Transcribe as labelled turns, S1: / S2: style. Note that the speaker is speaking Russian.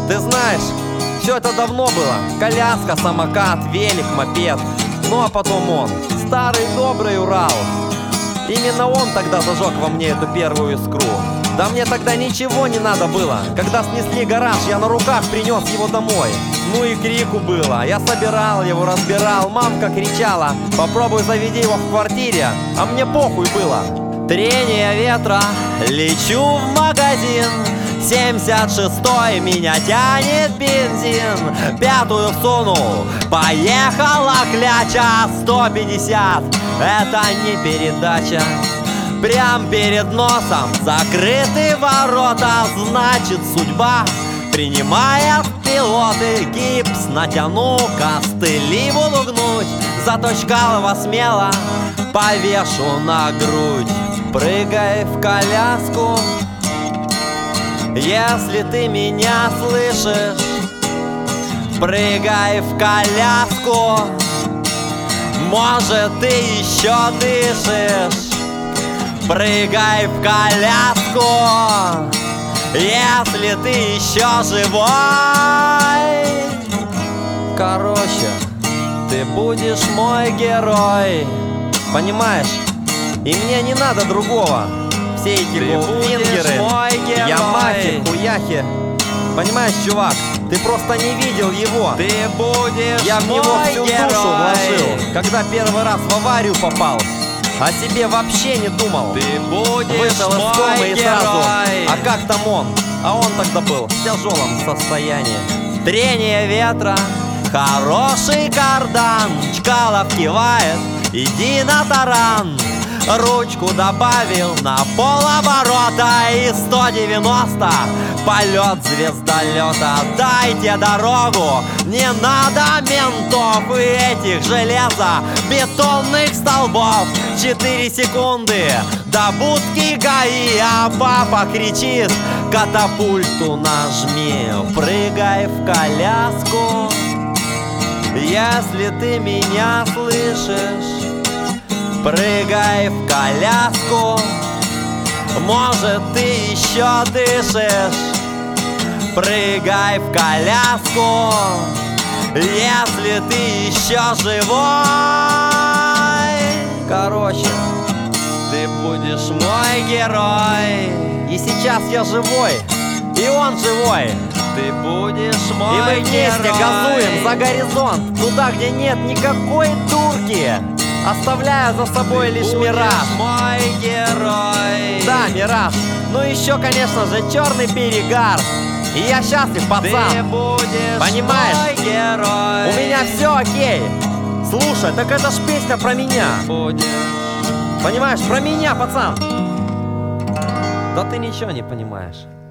S1: Ты знаешь, все это давно было. Коляска, самокат, велик, мопед. Ну а потом он, старый добрый Урал. Именно он тогда зажег во мне эту первую искру. Да мне тогда ничего не надо было. Когда снесли гараж, я на руках принес его домой. Ну и крику было. Я собирал его, разбирал. Мамка кричала: попробуй заведи его в квартире. А мне похуй было. Трение ветра, лечу в магазин. 76-й, меня тянет бензин. 5-ю всунул, поехала кляча. 150, это не передача. Прям перед носом закрыты ворота. Значит, судьба принимает пилоты. Гипс натяну, костыли буду гнуть. Зато Чкалова смело повешу на грудь. Прыгай в коляску, если ты меня слышишь. Прыгай в коляску, может, ты еще дышишь. Прыгай в коляску, если ты еще живой. Короче, ты будешь мой герой. Понимаешь? И мне не надо другого. Все эти голдфингеры, ямахи, хуяхи. Понимаешь, чувак, ты просто не видел его.
S2: Ты будешь
S1: Я в него всю
S2: герой.
S1: душу вложил, когда первый раз в аварию попал. О себе вообще не думал.
S2: Ты будешь
S1: Вышел из комы
S2: мой
S1: и сразу:
S2: герой.
S1: а как там он? А он тогда был в тяжелом состоянии. Трение ветра, хороший кардан. Чкалов кивает: иди на таран. Ручку добавил на полоборота и 190. Полет звездолета. Дайте дорогу, не надо ментов и этих железобетонных столбов. 4 секунды до будки ГАИ, а папа кричит: катапульту нажми. Прыгай в коляску, если ты меня слышишь. Прыгай в коляску, может, ты еще дышишь. Прыгай в коляску, если ты еще живой. Короче, ты будешь мой герой. И сейчас я живой, и он живой.
S2: Ты будешь мой
S1: И мы вместе
S2: герой.
S1: газуем за горизонт, туда, где нет никакой дурки, оставляя за собой
S2: Ты
S1: лишь
S2: будешь
S1: мираж.
S2: мой герой.
S1: Да, мираж. Ну еще, конечно же, черный перегар. И я счастлив,
S2: Ты
S1: пацан.
S2: будешь
S1: Понимаешь?
S2: мой герой.
S1: У меня все окей. Слушай, так это ж песня про меня.
S2: Будешь.
S1: Понимаешь, про меня, пацан. Да ты ничего не понимаешь.